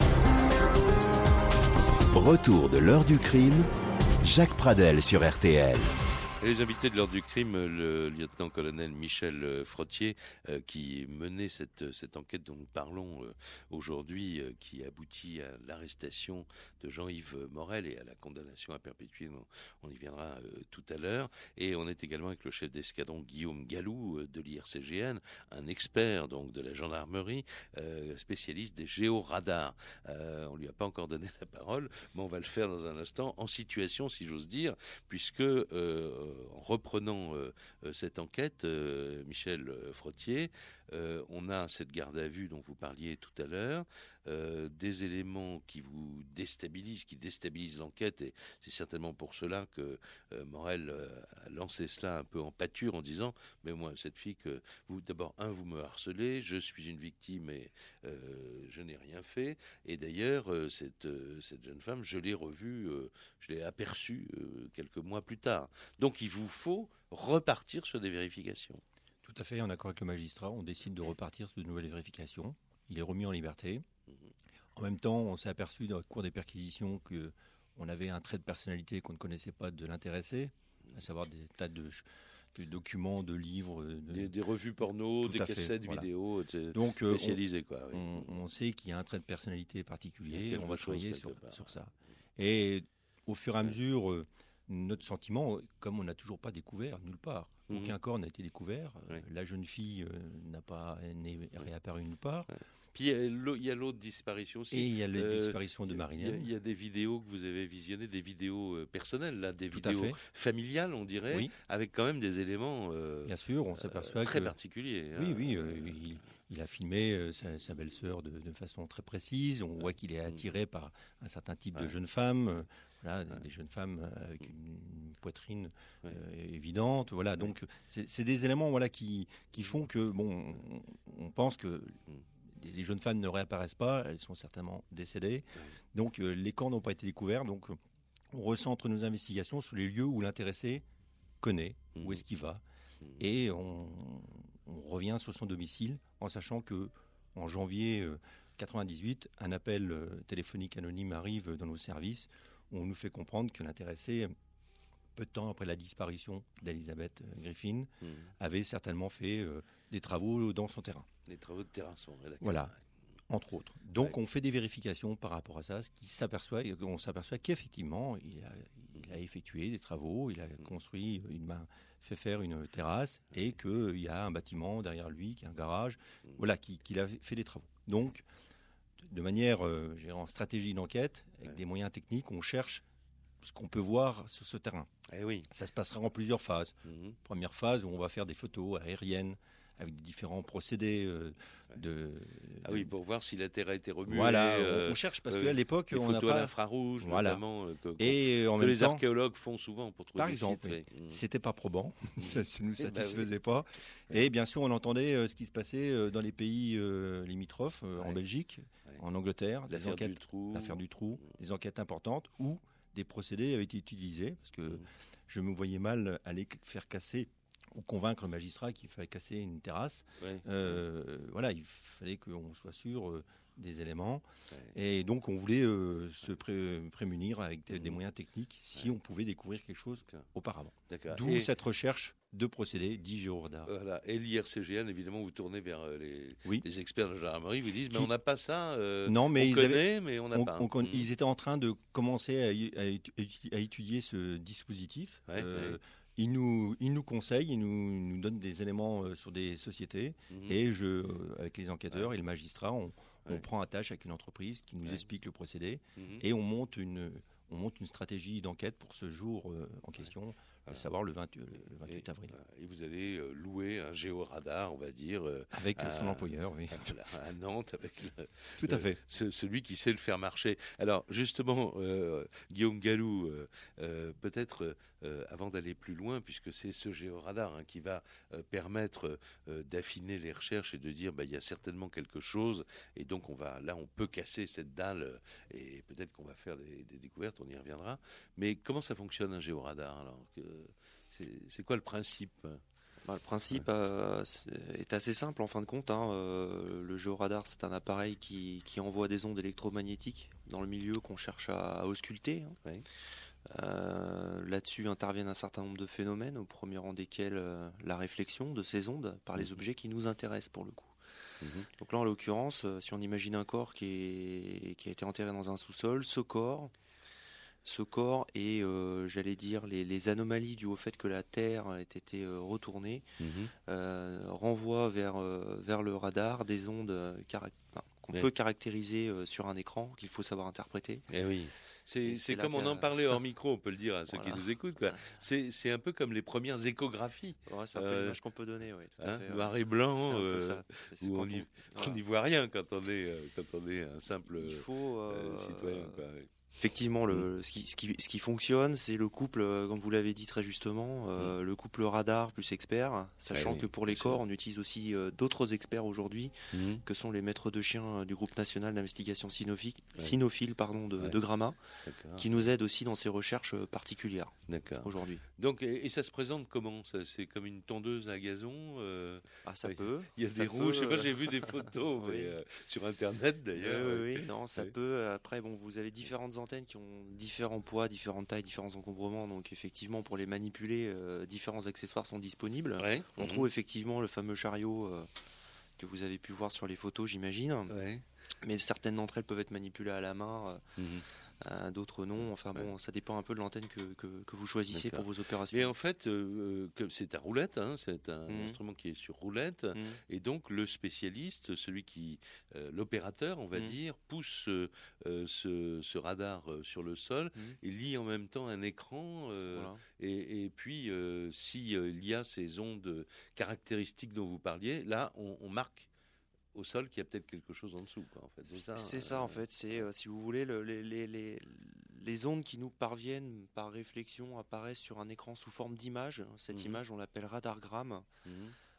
Retour de l'heure du crime, Jacques Pradel sur R T L. Et les invités de l'heure du crime, le lieutenant-colonel Michel Frottier, euh, qui menait cette, cette enquête dont nous parlons euh, aujourd'hui, euh, qui aboutit à l'arrestation de Jean-Yves Morel et à la condamnation à perpétuité. On, on y viendra euh, tout à l'heure. Et on est également avec le chef d'escadron Guillaume Gallou euh, de l'I R C G N, un expert donc de la gendarmerie, euh, spécialiste des géoradars. Euh, on lui a pas encore donné la parole, mais on va le faire dans un instant, en situation, si j'ose dire, puisque euh, en reprenant euh, cette enquête, euh, Michel Frottier, euh, on a cette garde à vue dont vous parliez tout à l'heure, euh, des éléments qui vous déstabilisent, qui déstabilisent l'enquête, et c'est certainement pour cela que euh, Morel euh, a lancé cela un peu en pâture en disant « mais moi, cette fille que vous, d'abord, un, vous me harcelez, je suis une victime et euh, je n'ai rien fait, et d'ailleurs, euh, cette, euh, cette jeune femme, je l'ai revue, euh, je l'ai aperçue euh, quelques mois plus tard. » Donc, il vous faut repartir sur des vérifications. Tout à fait, en accord avec le magistrat, on décide de repartir sur de nouvelles vérifications. Il est remis en liberté. Mmh. En même temps, on s'est aperçu dans le cours des perquisitions qu'on avait un trait de personnalité qu'on ne connaissait pas de l'intéressé, mmh. à savoir des tas de, de documents, de livres. De... Des, des revues porno, des cassettes fait, vidéo voilà. Donc, spécialisées. On, quoi, oui. on, on sait qu'il y a un trait de personnalité particulier et on va travailler sur, sur ça. Et au fur et à mesure... Euh, notre sentiment, comme on n'a toujours pas découvert nulle part, mmh. aucun corps n'a été découvert, oui. la jeune fille euh, n'a pas n'est réapparue nulle part. Ouais. Puis il y a l'autre disparition aussi. Et il y a la euh, disparition de Marilyn. Il y, y a des vidéos que vous avez visionnées, des vidéos euh, personnelles, là, des Tout vidéos familiales, on dirait, oui. avec quand même des éléments euh, Bien sûr, on s'aperçoit très que... particuliers. Oui, hein. oui, euh, il, il a filmé euh, sa, sa belle-sœur de, de façon très précise. On ouais. voit qu'il est attiré mmh. par un certain type ouais. de jeunes femmes. Euh, Voilà, ouais. des jeunes femmes avec une, une poitrine ouais. euh, évidente. Voilà, ouais. donc c'est, c'est des éléments voilà qui qui font que bon, on, on pense que les, les jeunes femmes ne réapparaissent pas. Elles sont certainement décédées. Ouais. Donc euh, les corps n'ont pas été découverts. Donc on recentre nos investigations sur les lieux où l'intéressé connaît, mmh. où est-ce qu'il va, mmh. et on, on revient sur son domicile en sachant que en janvier euh, quatre-vingt-dix-huit, un appel euh, téléphonique anonyme arrive dans nos services. On nous fait comprendre que l'intéressé, peu de temps après la disparition d'Elisabeth Griffin, mmh. avait certainement fait euh, des travaux dans son terrain. Des travaux de terrassement, d'accord. Voilà, entre autres. Donc ouais. on fait des vérifications par rapport à ça, ce qui s'aperçoit, on s'aperçoit qu'effectivement, il a, il a effectué des travaux, il a mmh. construit, une main, fait faire une terrasse, mmh. et qu'il y a un bâtiment derrière lui, qui est un garage, mmh. voilà, qui, qu'il a fait des travaux. Donc, de manière euh, en stratégie d'enquête, avec ouais. des moyens techniques, on cherche ce qu'on peut voir sur ce terrain. Eh oui. Ça se passera en plusieurs phases. Mm-hmm. Première phase où on va faire des photos aériennes avec des différents procédés euh, ouais. de... Ah oui, pour voir si la Terre a été remuée. Voilà, euh, on cherche parce euh, qu'à l'époque, on n'a pas... photos à l'infrarouge, voilà. notamment, euh, que, et en que même les temps, archéologues font souvent pour trouver par des exemple, sites. Oui. Oui. C'était pas probant, ça ne nous satisfaisait bah, oui. pas. Et bien sûr, on entendait euh, ce qui se passait euh, dans les pays euh, limitrophes, euh, ouais. en Belgique, ouais. en Angleterre, des l'affaire enquêtes, du trou, l'affaire du trou, mmh. des enquêtes importantes où des procédés avaient été utilisés, parce que mmh. je me voyais mal aller faire casser ou convaincre le magistrat qu'il fallait casser une terrasse. Ouais. Euh, voilà, il fallait qu'on soit sûr euh, des éléments. Ouais. Et donc, on voulait euh, se pré- prémunir avec des, mmh. des moyens techniques si ouais. on pouvait découvrir quelque chose D'accord. auparavant. D'accord. D'où Et cette recherche de procédés dits géoradars. Voilà. Et l'I R C G N, évidemment, vous tournez vers les, oui. les experts de la gendarmerie, vous disent, mais qui... on n'a pas ça. Euh, non, mais on ils connaît, avaient... mais on n'a on, pas. On, on, mmh. Ils étaient en train de commencer à, y, à, étudier, à étudier ce dispositif. Ouais, euh, ouais. Ils nous, ils nous conseillent, ils nous, ils nous donnent des éléments euh, sur des sociétés. Mmh. Et je, euh, avec les enquêteurs ouais. et le magistrat, on, on ouais. prend attache avec une entreprise qui nous ouais. explique le procédé. Mmh. Et on monte une, on monte une stratégie d'enquête pour ce jour euh, en question, ouais. à savoir le, vingt, le vingt-huit et, avril. Et vous allez euh, louer un géoradar, on va dire. Euh, avec à, son employeur, oui. À, à Nantes, avec le, Tout à fait. Ce, celui qui sait le faire marcher. Alors, justement, euh, Guillaume Gallou, euh, euh, peut-être euh, avant d'aller plus loin, puisque c'est ce géoradar hein, qui va euh, permettre euh, d'affiner les recherches et de dire bah, il y a certainement quelque chose, et donc on va, là on peut casser cette dalle, euh, et peut-être qu'on va faire des, des découvertes, on y reviendra. Mais comment ça fonctionne un géoradar alors que, c'est, c'est quoi le principe? Bah, le principe ouais. euh, est assez simple en fin de compte. Hein. Euh, le géoradar, c'est un appareil qui, qui envoie des ondes électromagnétiques dans le milieu qu'on cherche à, à ausculter. Hein. Ouais. Euh, là-dessus interviennent un certain nombre de phénomènes, au premier rang desquels euh, la réflexion de ces ondes par les mmh. objets qui nous intéressent pour le coup. Mmh. Donc là, en l'occurrence, euh, si on imagine un corps qui, est, qui a été enterré dans un sous-sol, ce corps... Ce corps et, euh, j'allais dire, les, les anomalies dues au fait que la Terre ait été euh, retournée mmh. euh, renvoient vers, euh, vers le radar des ondes euh, caract- enfin, qu'on oui. peut caractériser euh, sur un écran, qu'il faut savoir interpréter. Eh oui. C'est, c'est, c'est comme on en parlait hors micro, on peut le dire à ceux voilà. qui nous écoutent. Quoi. C'est, c'est un peu comme les premières échographies. Ouais, c'est un peu euh, l'image qu'on peut donner. Oui, tout à hein, fait, noir ouais. et blanc, euh, ça. C'est, c'est où on n'y voilà. voit rien quand on est, euh, quand on est un simple Il faut, euh, euh, citoyen. Quoi, oui. Effectivement, le, ce, qui, ce, qui, ce qui fonctionne, c'est le couple, comme vous l'avez dit très justement, euh, mmh. le couple radar plus expert, sachant ah oui, que pour les corps, sûr. on utilise aussi euh, d'autres experts aujourd'hui, mmh. que sont les maîtres de chiens du groupe national d'investigation cynophile, ouais. cynophile pardon, de, ouais. de Gramma, D'accord. qui nous aide aussi dans ces recherches particulières D'accord. aujourd'hui. Donc, et, et ça se présente comment ça, c'est comme une tondeuse à gazon euh, Ah, ça ouais. peut. Il y a ça des peut, roues, je sais pas, j'ai vu des photos oui. mais, euh, sur Internet d'ailleurs. Oui, oui, oui, non, ça oui. peut. Après, bon, vous avez différentes antennes qui ont différents poids, différentes tailles, différents encombrements. Donc effectivement, pour les manipuler, euh, différents accessoires sont disponibles. Ouais. On mmh. trouve effectivement le fameux chariot euh, que vous avez pu voir sur les photos, j'imagine. Ouais. Mais certaines d'entre elles peuvent être manipulées à la main. Euh, mmh. Euh, d'autres non, enfin bon, ouais. ça dépend un peu de l'antenne que, que, que vous choisissez D'accord. pour vos opérations. Et en fait, euh, c'est à roulette, hein, c'est un mmh. instrument qui est sur roulette, mmh. et donc le spécialiste, celui qui, euh, l'opérateur, on va mmh. dire, pousse euh, ce, ce radar euh, sur le sol, mmh. et lit en même temps un écran, euh, voilà. et, et puis euh, si euh, il y a ces ondes caractéristiques dont vous parliez, là on, on marque au sol qu'il y a peut-être quelque chose en dessous, quoi, en fait. C'est ça, c'est euh, ça en fait. C'est, euh, si vous voulez, le, les, les, les, les ondes qui nous parviennent par réflexion apparaissent sur un écran sous forme d'image. Cette mmh. image, on l'appelle radargramme. Mmh.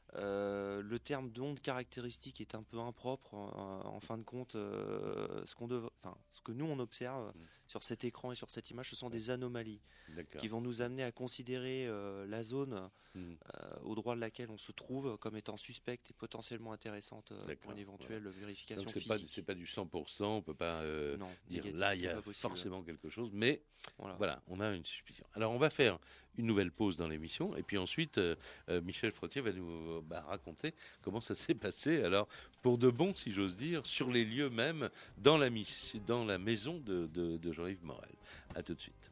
Euh, le terme d'onde caractéristique est un peu impropre. En, en fin de compte, euh, ce, qu'on dev... enfin, ce que nous on observe mmh. sur cet écran et sur cette image, ce sont des anomalies D'accord. qui vont nous amener à considérer euh, la zone mmh. euh, au droit de laquelle on se trouve comme étant suspecte et potentiellement intéressante euh, pour une éventuelle voilà. vérification Donc c'est physique. Pas, c'est pas du cent pour cent, on peut pas euh, non, dire négatif, là il y a forcément quelque chose, mais voilà. voilà, on a une suspicion. Alors on va faire une nouvelle pause dans l'émission et puis ensuite euh, euh, Michel Frottier va nous bah, raconter comment ça s'est passé, alors pour de bon si j'ose dire, sur les lieux même, dans la, dans la maison de, de, de Jean-Yves Morel. À tout de suite.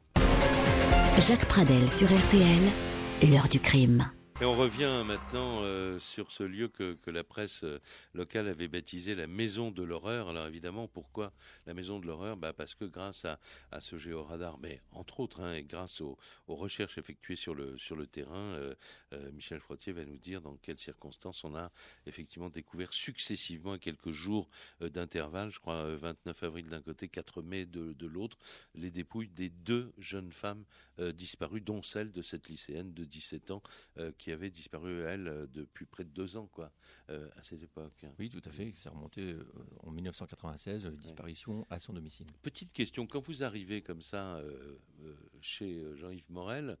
Jacques Pradel sur R T L, l'heure du crime. Et on revient maintenant euh, sur ce lieu que, que la presse euh, locale avait baptisé la Maison de l'Horreur. Alors évidemment, pourquoi la Maison de l'Horreur ? Bah parce que grâce à, à ce géoradar, mais entre autres, hein, et grâce aux, aux recherches effectuées sur le, sur le terrain, euh, euh, Michel Frottier va nous dire dans quelles circonstances on a effectivement découvert successivement à quelques jours euh, d'intervalle, je crois euh, vingt-neuf avril d'un côté, quatre mai de, de l'autre, les dépouilles des deux jeunes femmes euh, disparues, dont celle de cette lycéenne de dix-sept ans euh, qui avait disparu, elle, depuis près de deux ans, quoi, euh, à cette époque. Oui, tout à fait. C'est remonté euh, en dix-neuf cent quatre-vingt-seize, euh, disparition ouais. à son domicile. Petite question, quand vous arrivez comme ça euh, euh, chez Jean-Yves Morel,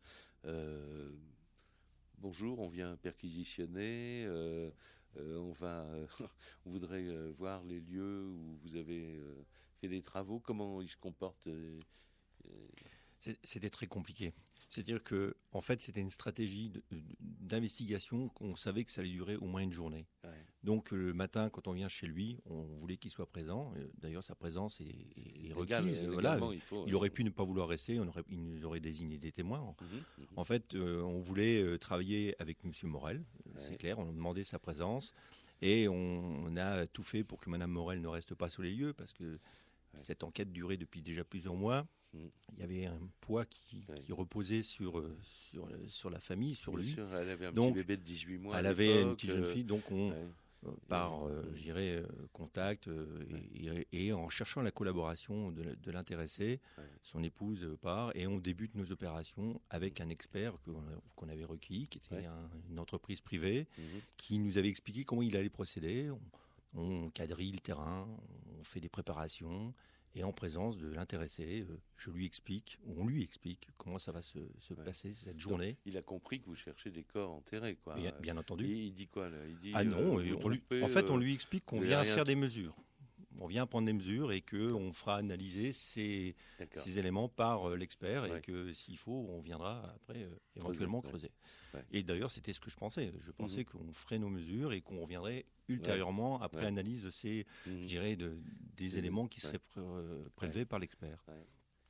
euh, bonjour, on vient perquisitionner, euh, euh, on va, euh, on voudrait euh, voir les lieux où vous avez euh, fait des travaux. Comment ils se comportent euh, euh... C'était très compliqué. C'est-à-dire que, en fait, c'était une stratégie de, d'investigation qu'on savait que ça allait durer au moins une journée. Ouais. Donc, le matin, quand on vient chez lui, on voulait qu'il soit présent. D'ailleurs, sa présence est, est, est requise. Voilà. Il, faut, il aurait pu ne pas vouloir rester. On aurait, il nous aurait désigné des témoins. Mmh, mmh. En fait, euh, on voulait euh, travailler avec M. Morel. Ouais. C'est clair. On a demandé sa présence. Et on, on a tout fait pour que Mme Morel ne reste pas sur les lieux parce que Ouais. Cette enquête durait depuis déjà plusieurs mois. Mm. Il y avait un poids qui, Ouais. qui reposait sur, euh, sur, euh, sur la famille, sur Bien lui. sûr, elle avait un Donc, petit bébé de dix-huit mois. Elle à avait une l'époque, petite jeune euh, fille, donc on, ouais. euh, par, euh, Mm. je dirais, euh, contact euh, et, et- et en cherchant la collaboration de, de l'intéressé, Ouais. son épouse euh, part, et on débute nos opérations avec un expert qu'on qu'on avait requis, qui était Ouais. un- une entreprise privée, Mhm. qui nous avait expliqué comment il allait procéder. On, on quadrille le terrain, on fait des préparations, et en présence de l'intéressé, euh, je lui explique, ou on lui explique comment ça va se, se Ouais. passer cette journée. Il a compris que vous cherchez des corps enterrés, quoi. Bien, bien entendu. Et il dit quoi là? Il dit, Ah non, euh, et vous on lui- trompez, en fait, on euh, lui explique qu'on vous vient avez rien- faire des mesures. On vient prendre des mesures et qu'on fera analyser ces, D'accord. ces éléments par euh, l'expert Ouais. et que s'il faut, on viendra après euh, éventuellement ouais. creuser. Ouais. Et d'ailleurs, c'était ce que je pensais. Je pensais Mhm. qu'on ferait nos mesures et qu'on reviendrait ultérieurement après Ouais. analyse de ces, Mhm. je dirais, de, des Des- éléments qui ouais. seraient pré- euh, prélevés par l'expert. Ouais.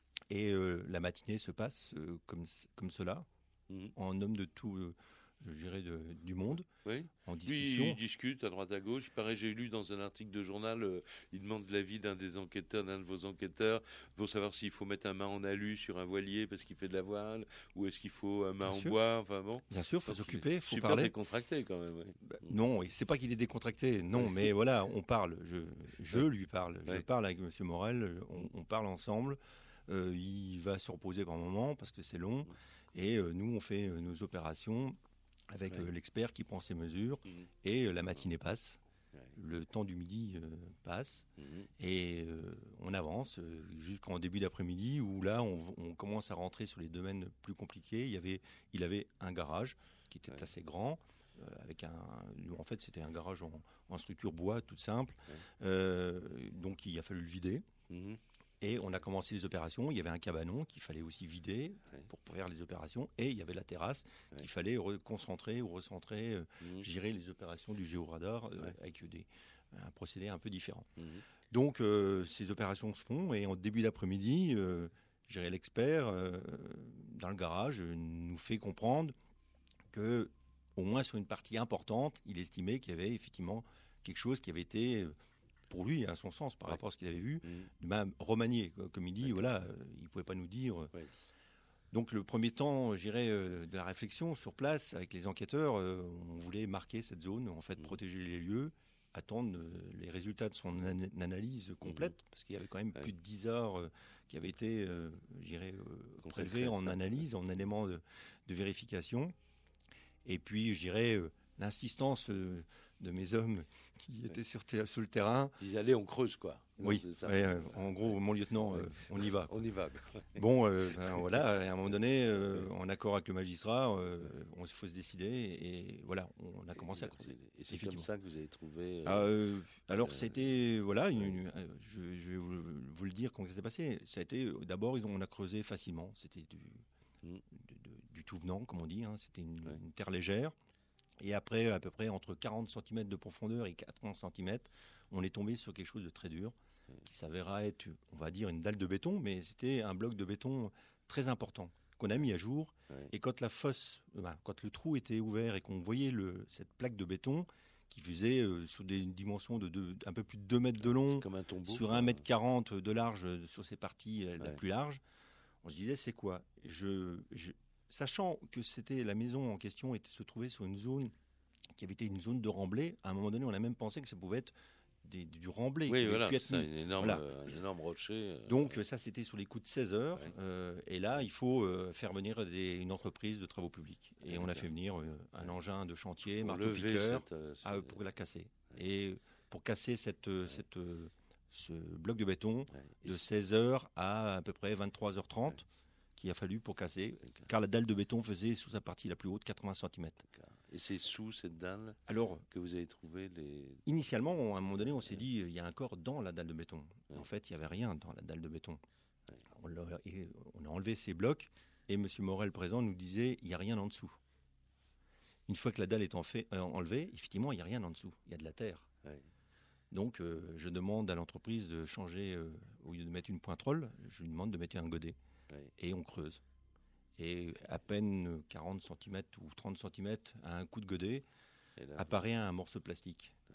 Et euh, la matinée se passe euh, comme, comme cela, Mhm. en homme de tout, euh, je dirais, de- du monde, Oui. en Lui, discussion. il discute à droite à gauche. Il paraît, j'ai lu dans un article de journal, euh, il demande l'avis d'un des enquêteurs, d'un de vos enquêteurs, pour savoir s'il faut mettre un mât en alu sur un voilier parce qu'il fait de la voile, ou est-ce qu'il faut un mât Bien en sûr. bois. Enfin bon. Bien sûr, il faut Donc, s'occuper, il faut super parler. décontracté quand même. Ouais. Bah, non, c'est pas qu'il est décontracté, non, mais voilà, on parle. Je, je Ouais. lui parle. Je Ouais. parle avec M. Morel, on, on parle ensemble. Euh, il va se reposer par moment parce que c'est long. Et euh, nous, on fait euh, nos opérations avec Ouais. euh, l'expert qui prend ses mesures. Mhm. Et euh, la matinée passe. Ouais. Le temps du midi euh, passe. Mhm. Et euh, on avance euh, jusqu'en début d'après-midi où là, on, on commence à rentrer sur les domaines plus compliqués. Il y avait, il avait un garage qui était Ouais. assez grand. euh, Avec un, en fait, c'était un garage en, en structure bois, toute simple. Ouais. Euh, donc, il a fallu le vider. Mhm. Et on a commencé les opérations. Il y avait un cabanon qu'il fallait aussi vider Ouais. pour faire les opérations. Et il y avait la terrasse Ouais. qu'il fallait reconcentrer ou recentrer, euh, Mhm. gérer les opérations du géoradar euh, Ouais. avec des, un procédé un peu différent. Mhm. Donc, euh, ces opérations se font. Et en début d'après-midi, euh, je dirais l'expert euh, dans le garage euh, nous fait comprendre que, au moins sur une partie importante, il estimait qu'il y avait effectivement quelque chose qui avait été, euh, pour lui, à son sens, par Ouais. rapport à ce qu'il avait vu, Mhm. même remanié. quoi. Comme il dit, D'accord. voilà, euh, il ne pouvait pas nous dire. euh. Ouais. Donc, le premier temps, je dirais, euh, de la réflexion sur place, avec les enquêteurs, euh, on voulait marquer cette zone, en fait, Mhm. protéger les lieux, attendre euh, les résultats de son an- analyse complète, parce qu'il y avait quand même Ouais. plus de dix heures euh, qui avaient été, euh, je dirais, euh, Consacrées prélevées à en ça. analyse, en éléments de, de vérification. Et puis, je dirais, euh, l'insistance euh, de mes hommes qui étaient sur, ter- sur le terrain. Ils allaient, on creuse quoi. Non, Oui, c'est ça. ouais, euh, en gros, mon lieutenant, euh, on y va. On y va. Bon, euh, ben, voilà, à un moment donné, euh, en accord avec le magistrat, euh, on faut se décider et, et voilà, on a commencé à creuser. Et c'est comme Effectivement. ça que vous avez trouvé. euh, Ah, euh, alors, euh, c'était, voilà, une- une- euh, je, je vais vous, vous le dire comment ça s'est passé. Ça a été, euh, d'abord, ils ont- on a creusé facilement. C'était du, Mm. de- de- du tout venant, comme on dit. hein. C'était une, Ouais. une terre légère. Et après, à peu près entre quarante centimètres de profondeur et quatre-vingts centimètres, on est tombé sur quelque chose de très dur, qui s'avéra être, on va dire, une dalle de béton, mais c'était un bloc de béton très important qu'on a mis à jour. Ouais. Et quand la fosse, euh, ben, quand le trou était ouvert et qu'on voyait le, cette plaque de béton qui faisait euh, sur des dimensions de deux- un peu plus de deux mètres de long, Comme un tombeau. sur quoi. un mètre quarante de large euh, sur ces parties euh, la Ouais. plus large, on se disait c'est quoi je, je- Sachant que c'était la maison en question était, se trouvait sur une zone qui avait été une zone de remblai, à un moment donné on a même pensé que ça pouvait être des- du remblai qui Oui, avait voilà, pu être c'est mis. une énorme, Voilà. euh, un énorme rocher. euh, Donc ça c'était sur les coups de seize heures Ouais. euh, et là il faut euh, faire venir des- une entreprise de travaux publics et Ouais, on a d'accord. fait venir euh, un engin de chantier, pour marteau lever piqueur cette, euh, ah, ce- pour la casser et pour casser cette, euh, cette, euh, ce bloc de béton ouais. Et de c'est- seize heures à à peu près vingt-trois heures trente qu'il a fallu pour casser, D'accord. car la dalle de béton faisait sous sa partie la plus haute quatre-vingts centimètres. Et c'est sous cette dalle Alors, que vous avez trouvé les. initialement, on- à un moment donné, on s'est dit, il y a un corps dans la dalle de béton. Ouais. En fait, il n'y avait rien dans la dalle de béton. Ouais. On, l'a- et on a enlevé ces blocs, et M. Morel, présent, nous disait, il n'y a rien en dessous. Une fois que la dalle est en fait, euh, enlevée, effectivement, il n'y a rien en dessous. Il y a de la terre. Ouais. Donc, euh, je demande à l'entreprise de changer, euh, au lieu de mettre une pointrole, je lui demande de mettre un godet. Ouais. Et on creuse. Et à peine quarante centimètres ou trente centimètres à un coup de godet, Et là, apparaît un morceau de plastique. Ouais.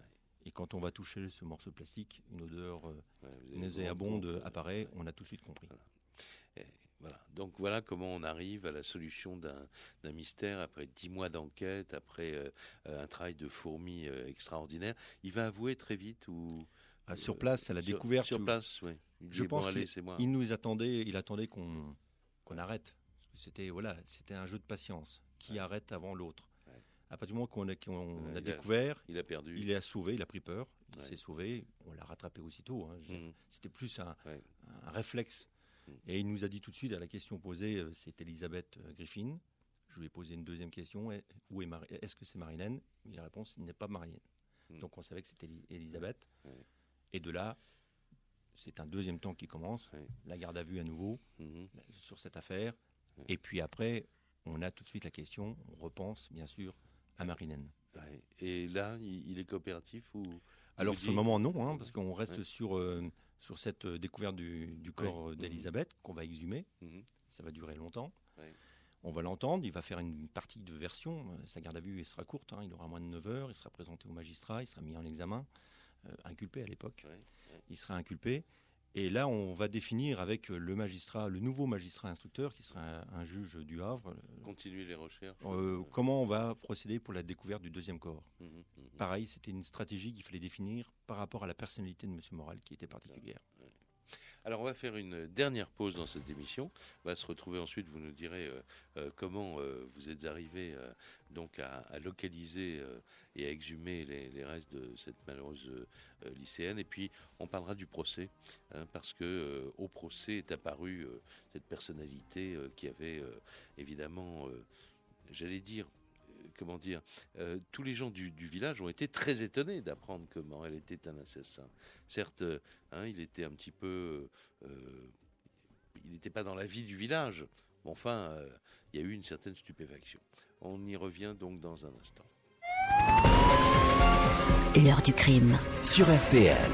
Et quand on va toucher ce morceau de plastique, une odeur euh, Ouais, nauséabonde compte, apparaît, ouais. on a tout de suite compris. Voilà. Et voilà. Donc voilà comment on arrive à la solution d'un, d'un mystère après dix mois d'enquête, après euh, un travail de fourmi euh, extraordinaire. Il va avouer très vite ou Ah, sur place, à la sur, découverte. Sur où- place, oui. Il Je dit, pense bon, allez, qu'il c'est moi. il nous attendait, il attendait qu'on qu'on arrête. C'était voilà, c'était un jeu de patience. Qui Ouais. arrête avant l'autre. Ouais. À partir du moment qu'on a, qu'on Ouais, a il a- découvert, Il a perdu. il est sauvé, il a pris peur, il Ouais. s'est sauvé, on l'a rattrapé aussitôt. hein. Je- Mhm. C'était plus un, Ouais. un réflexe. Mhm. Et il nous a dit tout de suite à la question posée, euh, c'est Elisabeth euh, Griffin. Je lui ai posé une deuxième question, est- où est Mari- est-ce que c'est Marilène? La réponse, il n'est pas Marilène. Mhm. Donc on savait que c'était Eli- Elisabeth. Ouais. Et de là, c'est un deuxième temps qui commence, Ouais. la garde à vue à nouveau Mhm. sur cette affaire. Ouais. Et puis après, on a tout de suite la question, on repense bien sûr à Marilène. Ouais. Et là, il, il est coopératif ou Alors vous sur le dit- moment, non, hein, parce qu'on reste Ouais. sur, euh, sur cette euh, découverte du, du corps Ouais. euh, d'Elisabeth qu'on va exhumer. Mhm. Ça va durer longtemps. Ouais. On va l'entendre, il va faire une partie de version. Euh, Sa garde à vue elle sera courte, hein, il aura moins de neuf heures, il sera présenté au magistrat, il sera mis en examen, euh, inculpé à l'époque. Ouais. Il sera inculpé. Et là, on va définir avec le magistrat, le nouveau magistrat instructeur, qui sera un, un juge du Havre, euh, Continuer les recherches. euh, comment on va procéder pour la découverte du deuxième corps. Mhm. Mhm. Pareil, c'était une stratégie qu'il fallait définir par rapport à la personnalité de M. Morel, qui était particulière. Alors on va faire une dernière pause dans cette émission. On va se retrouver ensuite. Vous nous direz euh, euh, comment euh, vous êtes arrivé euh, donc à, à localiser euh, et à exhumer les, les restes de cette malheureuse euh, lycéenne. Et puis on parlera du procès, hein, parce que euh, au procès est apparue euh, cette personnalité euh, qui avait euh, évidemment, euh, j'allais dire. Comment dire, euh, tous les gens du, du village ont été très étonnés d'apprendre que Morel était un assassin. Certes, euh, hein, il était un petit peu, euh, il n'était pas dans la vie du village, mais enfin, euh, il y a eu une certaine stupéfaction. On y revient donc dans un instant. L'heure du crime. Sur R T L.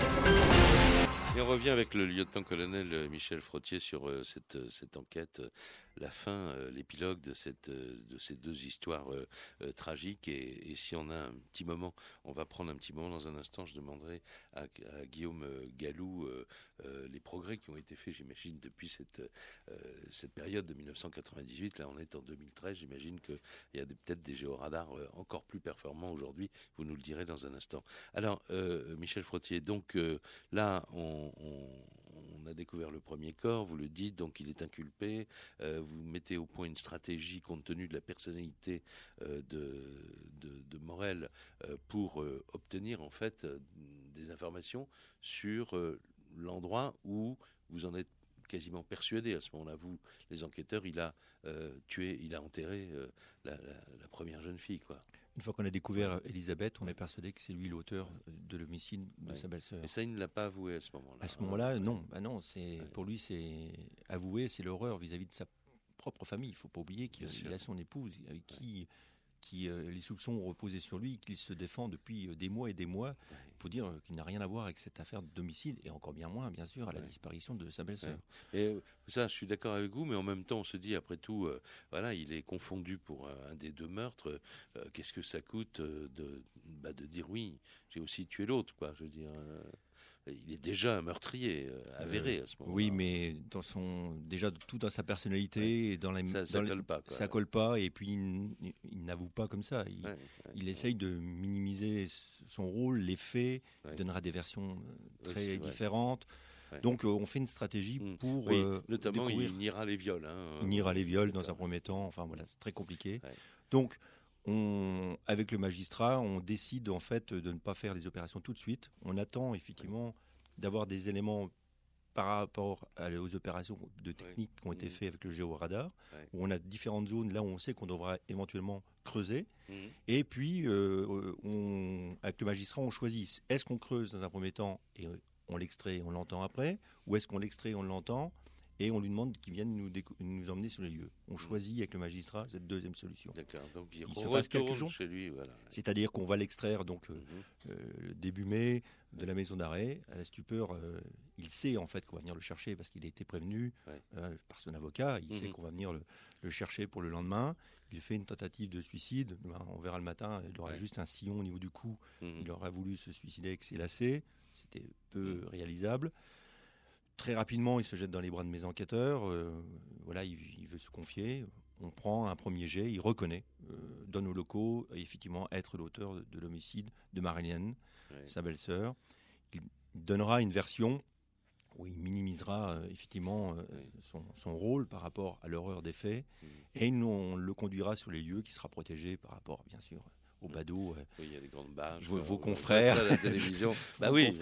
Et on revient avec le lieutenant-colonel Michel Frottier sur euh, cette, euh, cette enquête, euh, la fin, euh, l'épilogue de, cette, euh, de ces deux histoires euh, euh, tragiques. Et, et si on a un petit moment, on va prendre un petit moment dans un instant, je demanderai à, à Guillaume Gallou euh, euh, les progrès qui ont été faits, j'imagine, depuis cette, euh, cette période de mille neuf cent quatre-vingt-dix-huit. Là, on est en deux mille treize, j'imagine qu'il y a des- peut-être des géoradars euh, encore plus performants aujourd'hui. Vous nous le direz dans un instant. Alors, euh, Michel Frottier, donc euh, là, on On, on a découvert le premier corps, vous le dites, donc il est inculpé. Euh, vous mettez au point une stratégie compte tenu de la personnalité euh, de, de, de Morel euh, pour euh, obtenir en fait euh, des informations sur euh, l'endroit où vous en êtes quasiment persuadé à ce moment-là. Vous, les enquêteurs, il a euh, tué, il a enterré euh, la, la, la première jeune fille, quoi. Une fois qu'on a découvert Elisabeth, on est persuadé que c'est lui l'auteur de l'homicide de Ouais. sa belle-sœur. Et ça, il ne l'a pas avoué à ce moment-là. À ce moment-là, non. Bah non, c'est Ouais. pour lui, c'est avoué, c'est l'horreur vis-à-vis de sa propre famille. Il ne faut pas oublier qu'il Bien sûr. il a son épouse avec qui, qui euh, les soupçons ont reposé sur lui, qu'il se défend depuis euh, des mois et des mois. Ouais. Il faut dire euh, qu'il n'a rien à voir avec cette affaire d'homicide et encore bien moins, bien sûr, à la Ouais. disparition de sa belle-sœur. Ouais. Et euh, ça, je suis d'accord avec vous, mais en même temps, on se dit, après tout, euh, voilà, il est confondu pour un, un des deux meurtres. Euh, qu'est-ce que ça coûte euh, de, bah, de dire oui, j'ai aussi tué l'autre, quoi. Je veux dire, euh, il est déjà un meurtrier euh, avéré à ce moment-là. Oui, mais dans son déjà tout dans sa personnalité et dans les ça, ça dans les- colle pas, quoi. ça colle pas et puis il, il n'avoue pas comme ça. Il, Ouais, ouais, il ouais. essaye de minimiser son rôle, les faits, Ouais. il donnera des versions euh, Oui, très c'est vrai. différentes. Ouais. Donc euh, on fait une stratégie Mm. pour Oui, euh, notamment, découvrir. il niera les viols. Hein, Il niera les viols dans D'accord. un premier temps. Enfin voilà, c'est très compliqué. Ouais. Donc on, avec le magistrat, on décide en fait de ne pas faire les opérations tout de suite. On attend effectivement d'avoir des éléments par rapport à- aux opérations de technique qui ont été Mhm. faites avec le géoradar, Ouais. où on a différentes zones là où on sait qu'on devra éventuellement creuser. Mhm. Et puis, euh, on, avec le magistrat, on choisit est-ce qu'on creuse dans un premier temps et on l'extrait et on l'entend après, ou est-ce qu'on l'extrait et on l'entend et on lui demande qu'il vienne nous, déco- nous emmener sur les lieux. On choisit avec le magistrat cette deuxième solution. D'accord. Donc il, Il se passe quelques retourne jours. chez lui, voilà. C'est-à-dire qu'on va l'extraire donc euh, Mhm. euh, début mai de la maison d'arrêt. À la stupeur, euh, il sait en fait qu'on va venir le chercher parce qu'il a été prévenu Ouais. euh, par son avocat. Il sait Mhm. qu'on va venir le, le chercher pour le lendemain. Il fait une tentative de suicide. Ben, on verra le matin, il aura ouais. juste un sillon au niveau du cou. Mmh. Il aura voulu se suicider avec ses lacets. C'était peu mmh. réalisable. Très rapidement, il se jette dans les bras de mes enquêteurs. Euh, voilà, il, il veut se confier. On prend un premier jet, il reconnaît, euh, donne aux locaux, effectivement, être l'auteur de, de l'homicide de Marilyn, ouais. sa belle-sœur. Il donnera une version où il minimisera euh, effectivement euh, oui. son, son rôle par rapport à l'horreur des faits, mmh. et nous, on le conduira sur les lieux qui sera protégé par rapport, bien sûr, aux badauds. Euh, oui, il y a les grandes bâches. Vos, vos confrères. À la télévision. Bah oui.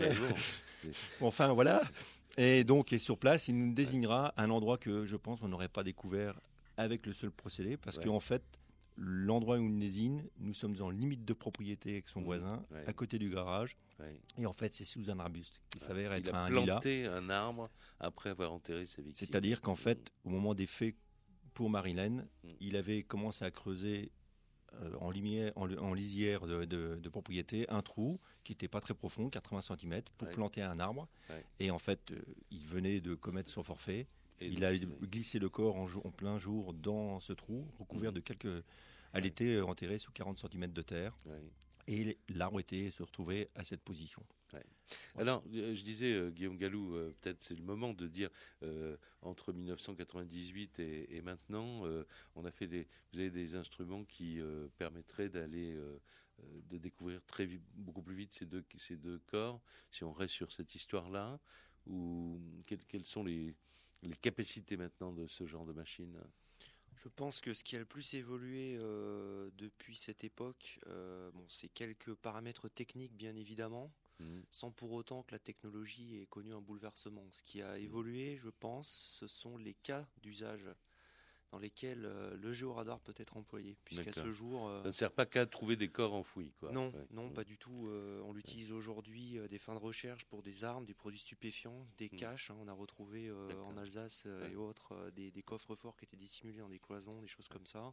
Enfin, voilà. Et donc, et sur place, il nous désignera un endroit que je pense on n'aurait pas découvert avec le seul procédé, parce ouais. qu'en fait, l'endroit où il nous désigne, nous sommes en limite de propriété avec son mmh. voisin, ouais. à côté du garage. Ouais. Et en fait, c'est sous un arbuste qui ouais. s'avère être un lilas. Il a planté un arbre après avoir enterré ses victimes. C'est-à-dire qu'en fait, mmh. au moment des faits pour Marilyn, mmh. il avait commencé à creuser euh, en, limière, en, en lisière de, de, de propriété un trou qui n'était pas très profond, quatre-vingts centimètres, pour ouais. planter un arbre. Ouais. Et en fait, euh, il venait de commettre son forfait. Et il donc, a oui. glissé le corps en, en plein jour dans ce trou, recouvert mmh. de quelques... Elle ouais. était enterrée sous quarante centimètres de terre. Ouais. Et l'arbre était se retrouvait à cette position. Ouais. Alors, euh, je disais, euh, Guillaume Gallou, euh, peut-être c'est le moment de dire, euh, entre mille neuf cent quatre-vingt-dix-huit et, et maintenant, euh, on a fait des, vous avez des instruments qui euh, permettraient d'aller, euh, de découvrir très vite, beaucoup plus vite ces deux, ces deux corps, si on reste sur cette histoire-là, ou quelles, quelles sont les, les capacités maintenant de ce genre de machine ? Je pense que ce qui a le plus évolué euh, depuis cette époque, euh, bon, c'est quelques paramètres techniques bien évidemment, mmh. sans pour autant que la technologie ait connu un bouleversement. Ce qui a évolué, je pense, ce sont les cas d'usage dans lesquels euh, le géoradar peut être employé, puisqu'à ce jour... Euh, ça ne sert pas qu'à trouver des corps enfouis, quoi. Non, ouais. non, mmh. pas du tout. Euh, on l'utilise aujourd'hui euh, des fins de recherche pour des armes, des produits stupéfiants, des mmh. caches. Hein, on a retrouvé euh, en Alsace euh, ouais. et autres euh, des, des coffres forts qui étaient dissimulés dans des cloisons, des choses ouais. comme ça.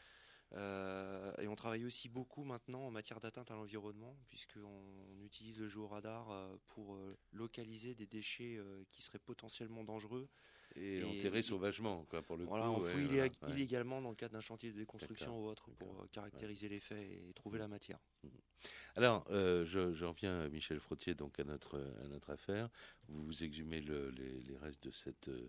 Euh, et on travaille aussi beaucoup maintenant en matière d'atteinte à l'environnement, puisqu'on utilise le géoradar euh, pour euh, localiser des déchets euh, qui seraient potentiellement dangereux. Et, et enterré sauvagement, quoi, pour le voilà, coup. Enfoui ouais, illég- voilà, illégalement ouais. dans le cadre d'un chantier de déconstruction d'accord, ou autre pour d'accord, caractériser ouais. les faits et trouver mmh. la matière. Mmh. Alors, euh, je, je reviens, Michel Frottier, donc à notre, à notre affaire. Vous exhumez le, les, les restes de cette euh,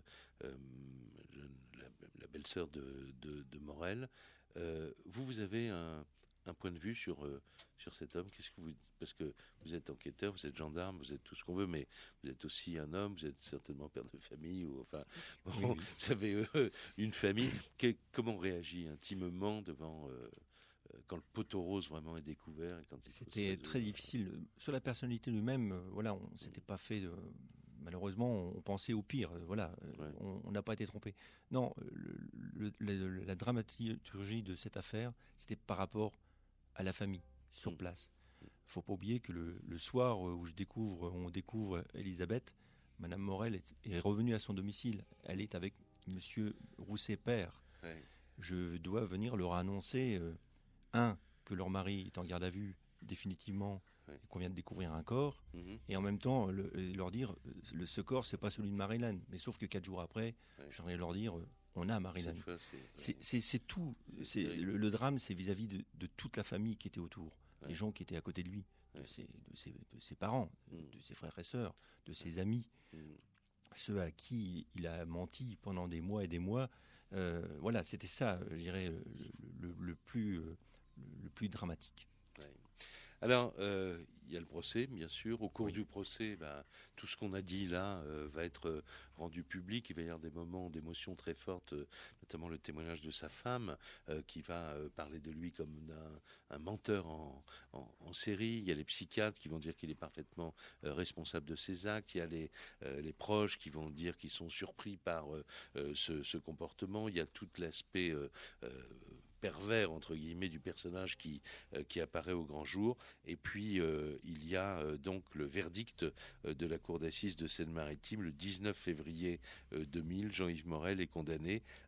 jeune, la, la belle-sœur de, de, de Morel. Euh, vous, vous avez un, un point de vue sur, euh, sur cet homme. Qu'est-ce que vous, parce que vous êtes enquêteur, vous êtes gendarme, vous êtes tout ce qu'on veut, mais vous êtes aussi un homme, vous êtes certainement père de famille, ou enfin, bon, oui, oui. vous avez euh, une famille. Que, comment on réagit intimement devant euh, quand le poteau rose vraiment est découvert et quand il C'était très difficile. Sur la personnalité lui-même, euh, voilà, on ne s'était pas fait. De... Malheureusement, on pensait au pire. Voilà, ouais. on n'a pas été trompé. Non, le, le, le, la dramaturgie de cette affaire, c'était par rapport à la famille sur mmh. place. Il ne faut pas oublier que le, le soir où je découvre, on découvre Elisabeth, Madame Morel est, est revenue à son domicile. Elle est avec Monsieur Rousset père. Ouais. Je dois venir leur annoncer, euh, un, que leur mari est en garde à vue définitivement, ouais. qu'on vient de découvrir un corps, mm-hmm. et en même temps le, leur dire, le, ce corps c'est pas celui de Marilyn, mais sauf que quatre jours après, ouais. j'aimerais leur dire, on a Marilyn. Fois, c'est, c'est, c'est, c'est tout. C'est, c'est le, le drame, c'est vis-à-vis de, de toute la famille qui était autour, ouais. les gens qui étaient à côté de lui, ouais. de, ses, de, ses, de ses parents, mm. de ses frères et sœurs, de ses amis, mm. ceux à qui il a menti pendant des mois et des mois. Euh, voilà, c'était ça, je dirais, le, le, le, plus, le plus dramatique. Ouais. Alors, euh, il y a le procès, bien sûr. Au cours oui. du procès, ben, tout ce qu'on a dit là euh, va être euh, rendu public. Il va y avoir des moments d'émotion très fortes, euh, notamment le témoignage de sa femme, euh, qui va euh, parler de lui comme d'un un menteur en, en, en série. Il y a les psychiatres qui vont dire qu'il est parfaitement euh, responsable de ses actes. Il y a les, euh, les proches qui vont dire qu'ils sont surpris par euh, euh, ce, ce comportement. Il y a tout l'aspect... Euh, euh, pervers entre guillemets du personnage qui euh, qui apparaît au grand jour, et puis euh, il y a euh, donc le verdict euh, de la cour d'assises de Seine-Maritime le dix-neuf février euh, deux mille. Jean-Yves Morel est condamné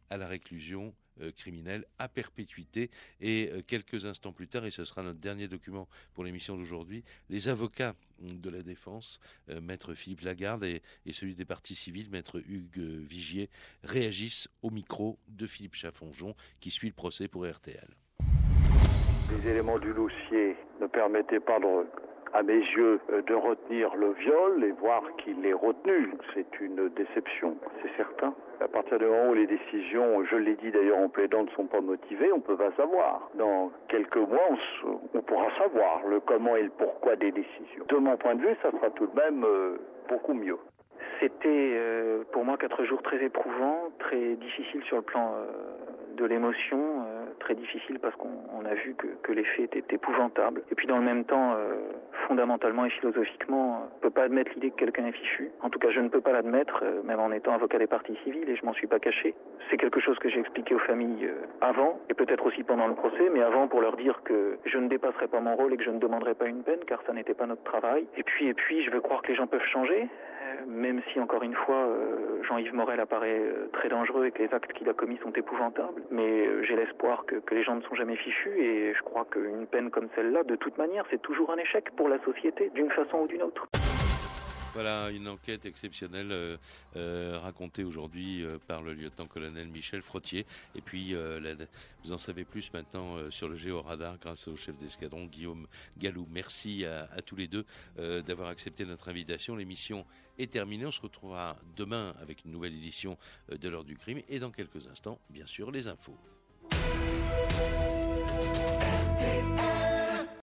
à la réclusion euh, criminelle à perpétuité. Et euh, quelques instants plus tard, et ce sera notre dernier document pour l'émission d'aujourd'hui, les avocats de la défense, euh, maître Philippe Lagarde et, et celui des parties civiles, maître Hugues Vigier, réagissent au micro de Philippe Chaffonjon qui suit le procès pour R T L. Les éléments du dossier ne permettaient pas, de, à mes yeux, de retenir le viol et voir qu'il est retenu. C'est une déception, c'est certain. À partir du moment où les décisions, je l'ai dit d'ailleurs en plaidant, ne sont pas motivées, on ne peut pas savoir. Dans quelques mois, on, se, on pourra savoir le comment et le pourquoi des décisions. De mon point de vue, ça sera tout de même euh, beaucoup mieux. C'était euh, pour moi quatre jours très éprouvants, très difficiles sur le plan euh, de l'émotion, euh, très difficiles parce qu'on on a vu que, que les faits étaient épouvantables. Et puis dans le même temps, euh, fondamentalement et philosophiquement, on ne peut pas admettre l'idée que quelqu'un est fichu. En tout cas, je ne peux pas l'admettre, euh, même en étant avocat des parties civiles, et je m'en suis pas caché. C'est quelque chose que j'ai expliqué aux familles euh, avant, et peut-être aussi pendant le procès, mais avant pour leur dire que je ne dépasserai pas mon rôle et que je ne demanderai pas une peine, car ça n'était pas notre travail. Et puis, et puis, je veux croire que les gens peuvent changer. Même si, encore une fois, euh, Jean-Yves Morel apparaît euh, très dangereux et que les actes qu'il a commis sont épouvantables. Mais euh, j'ai l'espoir que, que les gens ne sont jamais fichus et je crois qu'une peine comme celle-là, de toute manière, c'est toujours un échec pour la société, d'une façon ou d'une autre. Voilà une enquête exceptionnelle euh, euh, racontée aujourd'hui euh, par le lieutenant-colonel Michel Frottier. Et puis, euh, la, vous en savez plus maintenant euh, sur le géoradar grâce au chef d'escadron Guillaume Gallou. Merci à, à tous les deux euh, d'avoir accepté notre invitation. L'émission est terminée. On se retrouvera demain avec une nouvelle édition euh, de l'heure du crime. Et dans quelques instants, bien sûr, les infos. R T L